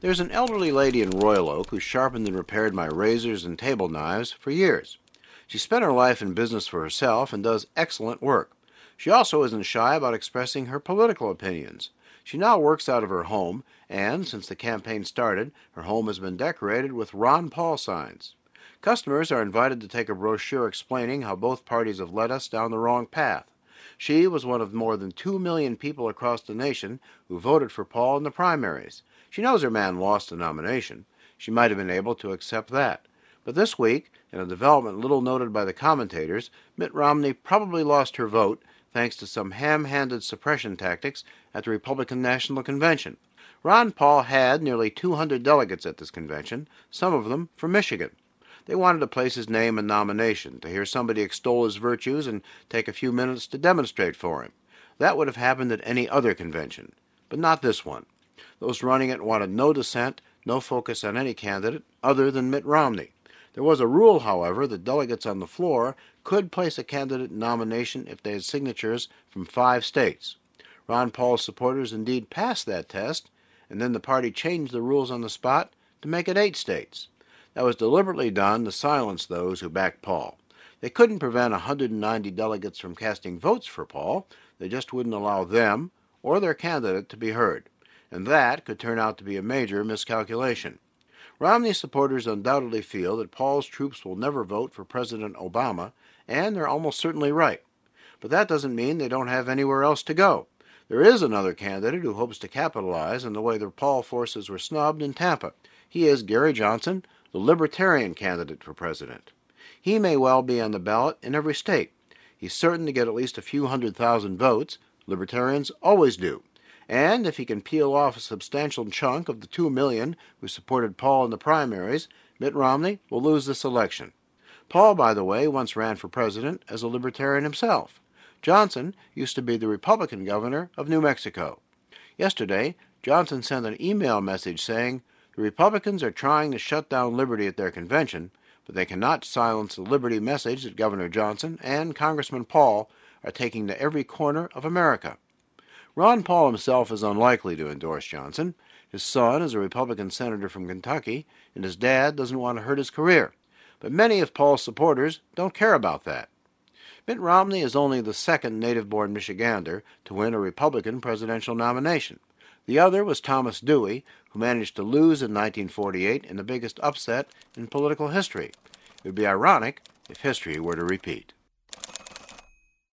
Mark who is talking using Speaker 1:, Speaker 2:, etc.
Speaker 1: There's an elderly lady in Royal Oak who sharpened and repaired my razors and table knives for years. She spent her life in business for herself and does excellent work. She also isn't shy about expressing her political opinions. She now works out of her home, and since the campaign started, her home has been decorated with Ron Paul signs. Customers are invited to take a brochure explaining how both parties have led us down the wrong path. She was one of more than 2 million people across the nation who voted for Paul in the primaries. She knows her man lost the nomination. She might have been able to accept that. But this week, in a development little noted by the commentators, Mitt Romney probably lost her vote thanks to some ham-handed suppression tactics at the Republican National Convention. Ron Paul had nearly 200 delegates at this convention, some of them from Michigan. They wanted to place his name in nomination, to hear somebody extol his virtues and take a few minutes to demonstrate for him. That would have happened at any other convention, but not this one. Those running it wanted no dissent, no focus on any candidate other than Mitt Romney. There was a rule, however, that delegates on the floor could place a candidate in nomination if they had signatures from 5 states. Ron Paul's supporters indeed passed that test, and then the party changed the rules on the spot to make it 8 states. That was deliberately done to silence those who backed Paul. They couldn't prevent 190 delegates from casting votes for Paul. They just wouldn't allow them or their candidate to be heard. And that could turn out to be a major miscalculation. Romney supporters undoubtedly feel that Paul's troops will never vote for President Obama, and they're almost certainly right. But that doesn't mean they don't have anywhere else to go. There is another candidate who hopes to capitalize on the way the Paul forces were snubbed in Tampa. He is Gary Johnson, the Libertarian candidate for president. He may well be on the ballot in every state. He's certain to get at least a few 100,000 votes. Libertarians always do. And if he can peel off a substantial chunk of the 2 million who supported Paul in the primaries, Mitt Romney will lose this election. Paul, by the way, once ran for president as a Libertarian himself. Johnson used to be the Republican governor of New Mexico. Yesterday, Johnson sent an email message saying, "The Republicans are trying to shut down liberty at their convention, but they cannot silence the liberty message that Governor Johnson and Congressman Paul are taking to every corner of America." Ron Paul himself is unlikely to endorse Johnson. His son is a Republican senator from Kentucky, and his dad doesn't want to hurt his career. But many of Paul's supporters don't care about that. Mitt Romney is only the second native-born Michigander to win a Republican presidential nomination. The other was Thomas Dewey, who managed to lose in 1948 in the biggest upset in political history. It would be ironic if history were to repeat.